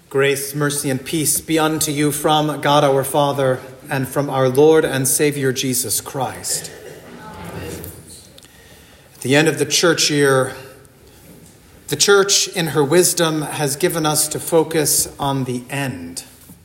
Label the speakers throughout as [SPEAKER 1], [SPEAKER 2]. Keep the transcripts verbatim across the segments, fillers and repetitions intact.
[SPEAKER 1] Grace, mercy, and peace be unto you from God our Father and from our Lord and Savior Jesus Christ. Amen. At the end of the church year, the church in her wisdom has given us to focus on the end.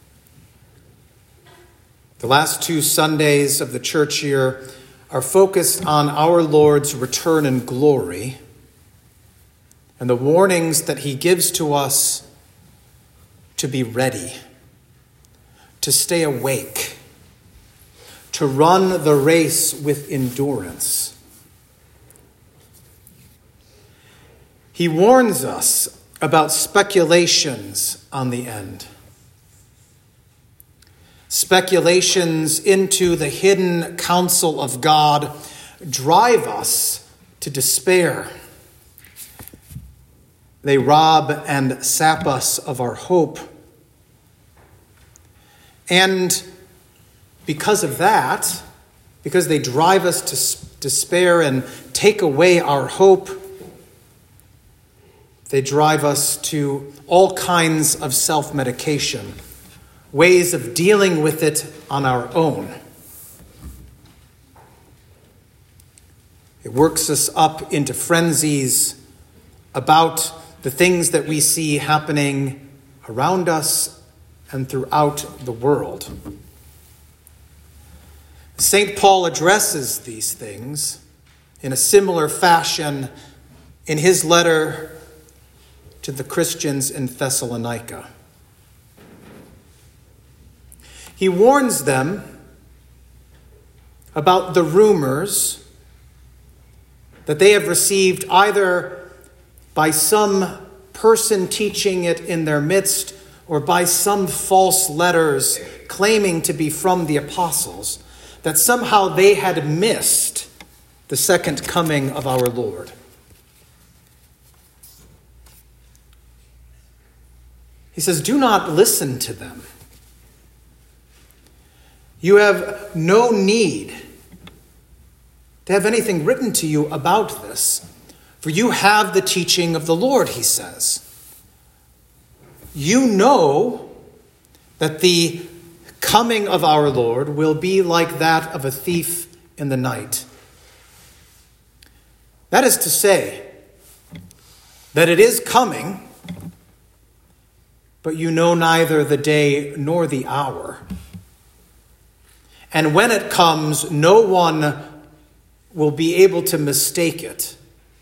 [SPEAKER 1] The last two Sundays of the church year are focused on our Lord's return in glory and the warnings that he gives to us to be ready, to stay awake, to run the race with endurance. He warns us about speculations on the end. Speculations into the hidden counsel of God drive us to despair. They rob and sap us of our hope. And because of that, because they drive us to despair and take away our hope, they drive us to all kinds of self-medication, ways of dealing with it on our own. It works us up into frenzies about the things that we see happening around us and throughout the world. Saint Paul addresses these things in a similar fashion in his letter to the Christians in Thessalonica. He warns them about the rumors that they have received either by some person teaching it in their midst or by some false letters claiming to be from the apostles, that somehow they had missed the second coming of our Lord. He says, do not listen to them. You have no need to have anything written to you about this, for you have the teaching of the Lord, he says. You know that the coming of our Lord will be like that of a thief in the night. That is to say, that it is coming, but you know neither the day nor the hour. And when it comes, no one will be able to mistake it.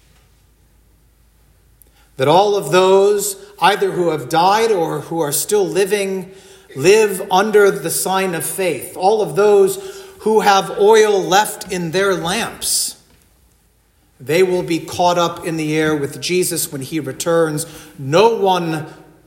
[SPEAKER 1] That all of those, either who have died or who are still living, live under the sign of faith. All of those who have oil left in their lamps, they will be caught up in the air with Jesus when he returns. No one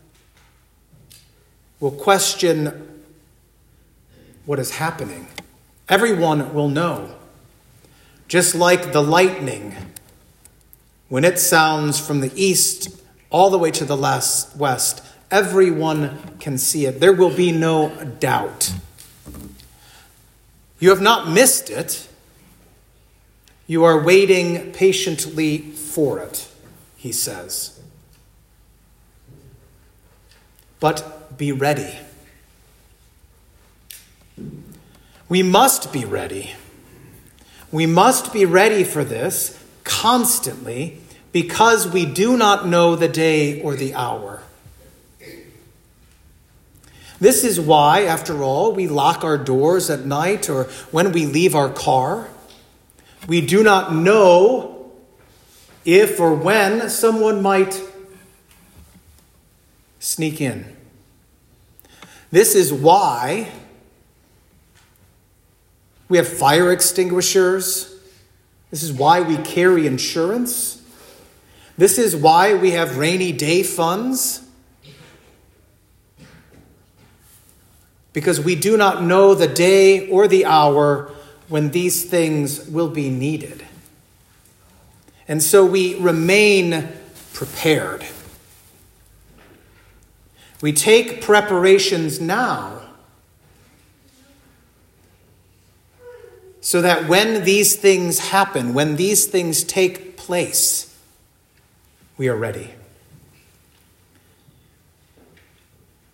[SPEAKER 1] will question what is happening. Everyone will know. Just like the lightning, when it sounds from the east all the way to the last west, everyone can see it. There will be no doubt. You have not missed it. You are waiting patiently for it, he says. But be ready. We must be ready. We must be ready for this constantly because we do not know the day or the hour. This is why, after all, we lock our doors at night or when we leave our car. We do not know if or when someone might sneak in. This is why we have fire extinguishers. This is why we carry insurance. This is why we have rainy day funds. Because we do not know the day or the hour when these things will be needed. And so we remain prepared. We take preparations now so that when these things happen, when these things take place, we are ready.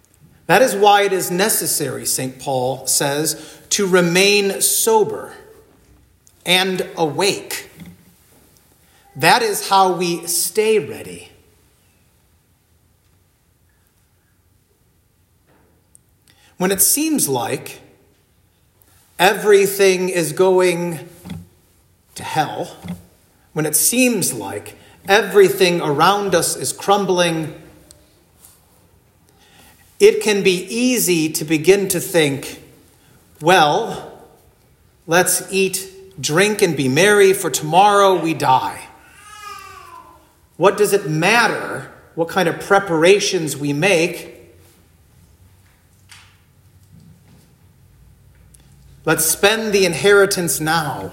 [SPEAKER 1] That is why it is necessary, Saint Paul says, to remain sober and awake. That is how we stay ready. When it seems like everything is going to hell, when it seems like everything around us is crumbling, it can be easy to begin to think, well, let's eat, drink, and be merry, for tomorrow we die. What does it matter what kind of preparations we make? Let's spend the inheritance now.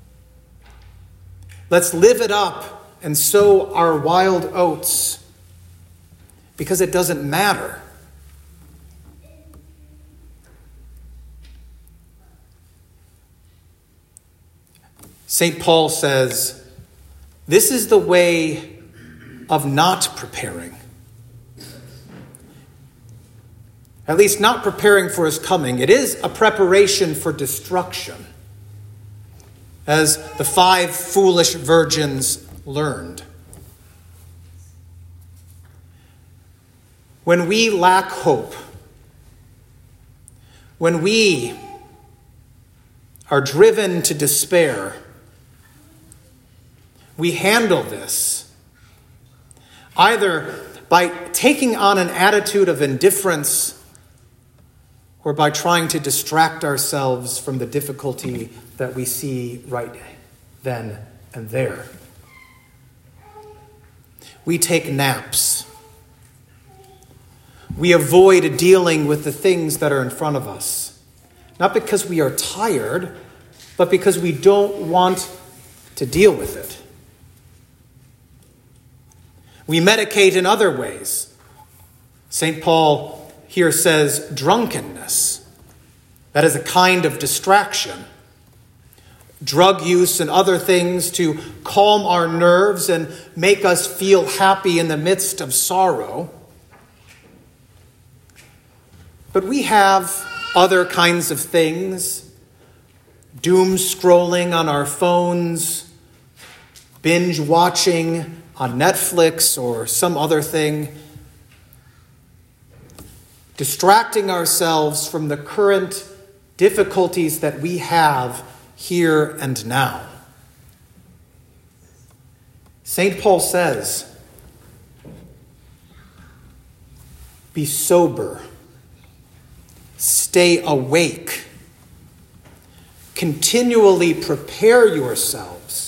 [SPEAKER 1] Let's live it up and sow our wild oats, because it doesn't matter. Saint Paul says, this is the way of not preparing. At least not preparing for his coming. It is a preparation for destruction, as the five foolish virgins learned. When we lack hope, when we are driven to despair, we handle this either by taking on an attitude of indifference or by trying to distract ourselves from the difficulty that we see right then and there. We take naps. We avoid dealing with the things that are in front of us, not because we are tired, but because we don't want to deal with it. We medicate in other ways. Saint Paul here says drunkenness. That is a kind of distraction. Drug use and other things to calm our nerves and make us feel happy in the midst of sorrow. But we have other kinds of things. Doom scrolling on our phones, binge watching on Netflix or some other thing, distracting ourselves from the current difficulties that we have here and now. Saint Paul says, be sober, stay awake, continually prepare yourselves.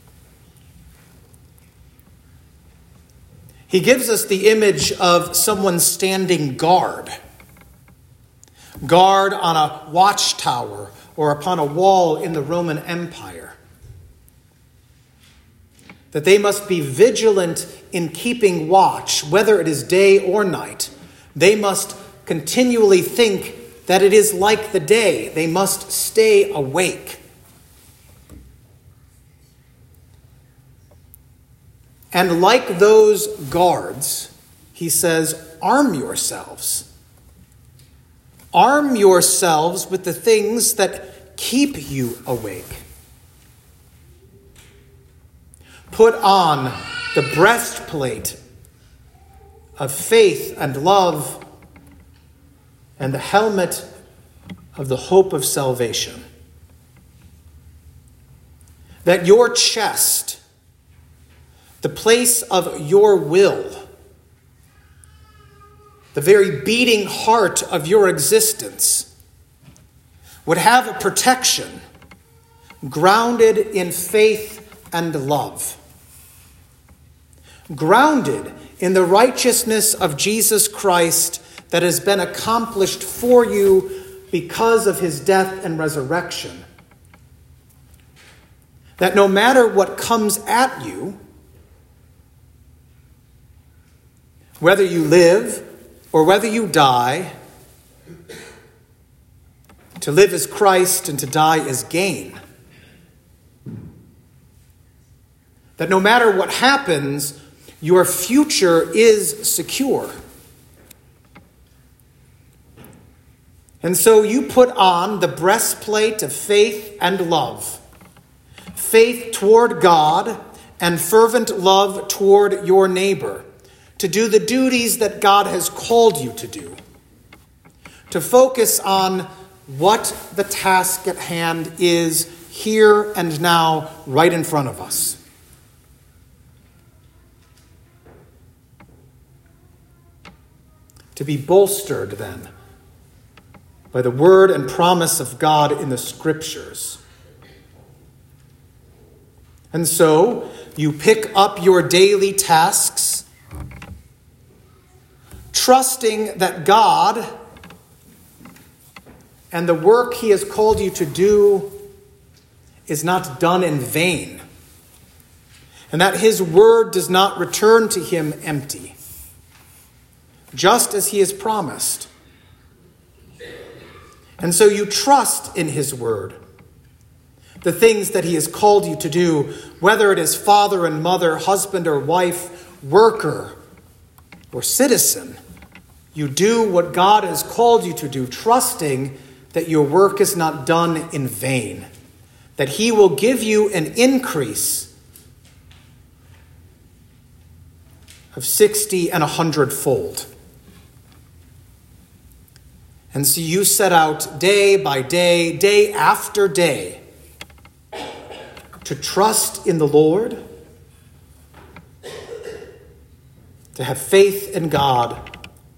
[SPEAKER 1] He gives us the image of someone standing guard. Guard on a watchtower or upon a wall in the Roman Empire. That they must be vigilant in keeping watch, whether it is day or night. They must continually think that it is like the day. They must stay awake. And like those guards, he says, arm yourselves. Arm yourselves with the things that keep you awake. Put on the breastplate of faith and love and the helmet of the hope of salvation. That your chest, the place of your will, the very beating heart of your existence, would have a protection grounded in faith and love, grounded in the righteousness of Jesus Christ that has been accomplished for you because of his death and resurrection. That no matter what comes at you, whether you live or whether you die, to live is Christ and to die is gain. That no matter what happens, your future is secure. And so you put on the breastplate of faith and love, faith toward God and fervent love toward your neighbor, to do the duties that God has called you to do, to focus on what the task at hand is here and now, right in front of us. To be bolstered, then, by the word and promise of God in the Scriptures. And so, you pick up your daily tasks, trusting that God and the work he has called you to do is not done in vain, and that his word does not return to him empty, just as he has promised. And so you trust in his word, the things that he has called you to do, whether it is father and mother, husband or wife, worker or citizen. You do what God has called you to do, trusting that your work is not done in vain, that he will give you an increase of sixty and a hundredfold. And so you set out day by day, day after day, to trust in the Lord, to have faith in God,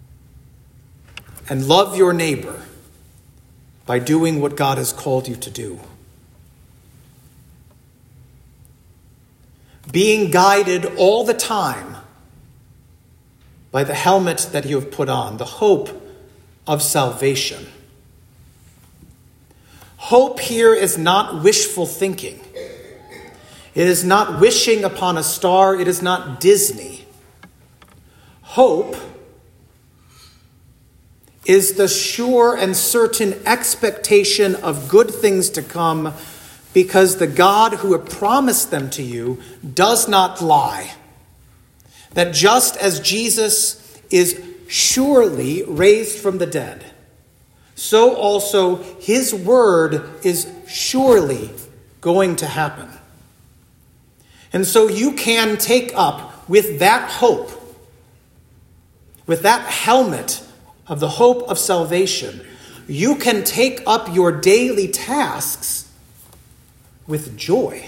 [SPEAKER 1] and love your neighbor by doing what God has called you to do. Being guided all the time by the helmet that you have put on, the hope of salvation. Hope here is not wishful thinking. It is not wishing upon a star. It is not Disney. Hope is the sure and certain expectation of good things to come, because the God who had promised them to you does not lie. That just as Jesus is surely raised from the dead, so also his word is surely going to happen. And so you can take up with that hope, with that helmet of the hope of salvation, you can take up your daily tasks with joy.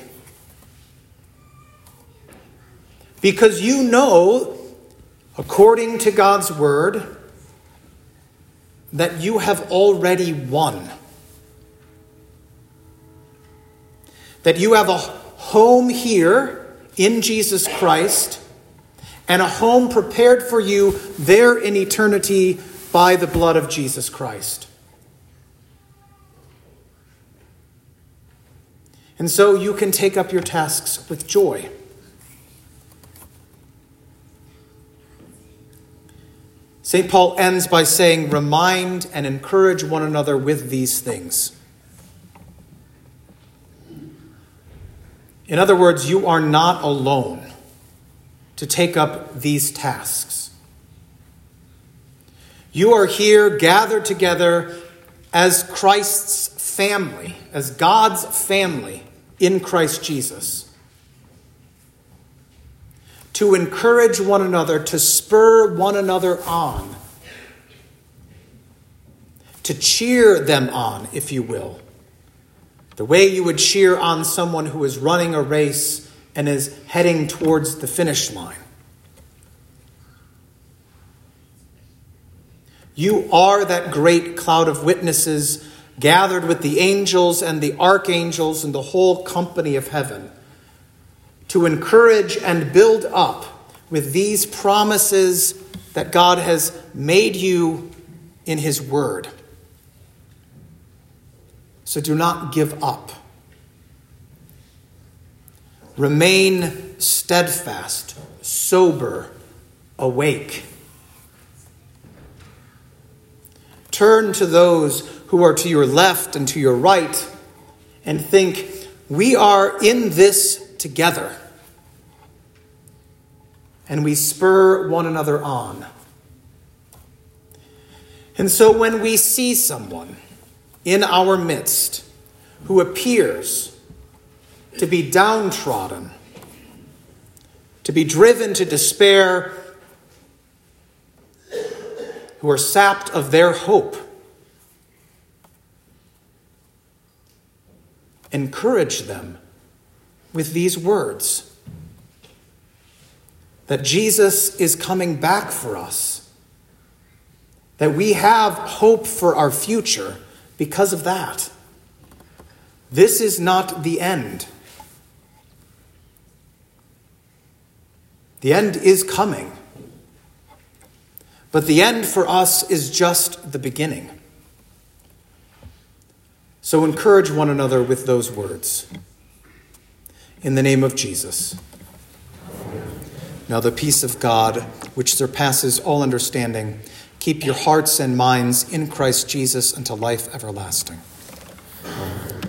[SPEAKER 1] Because you know, according to God's word, that you have already won. That you have a home here in Jesus Christ, and a home prepared for you there in eternity by the blood of Jesus Christ. And so you can take up your tasks with joy. Saint Paul ends by saying, remind and encourage one another with these things. In other words, you are not alone to take up these tasks. You are here gathered together as Christ's family, as God's family in Christ Jesus, to encourage one another, to spur one another on, to cheer them on, if you will, the way you would cheer on someone who is running a race and is heading towards the finish line. You are that great cloud of witnesses gathered with the angels and the archangels and the whole company of heaven to encourage and build up with these promises that God has made you in his word. So do not give up. Remain steadfast, sober, awake. Turn to those who are to your left and to your right and think, we are in this together. And we spur one another on. And so when we see someone in our midst who appears to be downtrodden, to be driven to despair, who are sapped of their hope, encourage them with these words, that Jesus is coming back for us, that we have hope for our future because of that. This is not the end. The end is coming. But the end for us is just the beginning. So encourage one another with those words. In the name of Jesus. Now the peace of God, which surpasses all understanding, keep your hearts and minds in Christ Jesus unto life everlasting. Amen.